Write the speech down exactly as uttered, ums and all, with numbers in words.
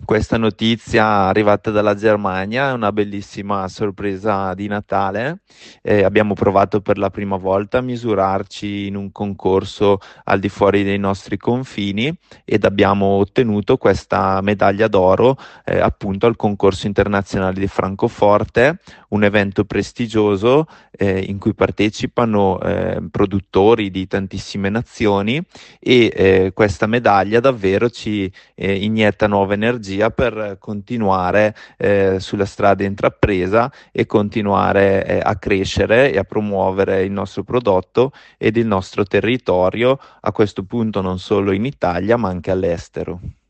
Questa notizia arrivata dalla Germania è una bellissima sorpresa di Natale. Eh, abbiamo provato per la prima volta a misurarci in un concorso al di fuori dei nostri confini ed abbiamo ottenuto questa medaglia d'oro, eh, appunto al concorso internazionale di Francoforte, un evento prestigioso, eh, in cui partecipano, eh, produttori di tantissime nazioni e, eh, questa medaglia davvero ci eh, inietta nuova energia per continuare eh, sulla strada intrapresa e continuare eh, a crescere e a promuovere il nostro prodotto ed il nostro territorio, a questo punto non solo in Italia ma anche all'estero.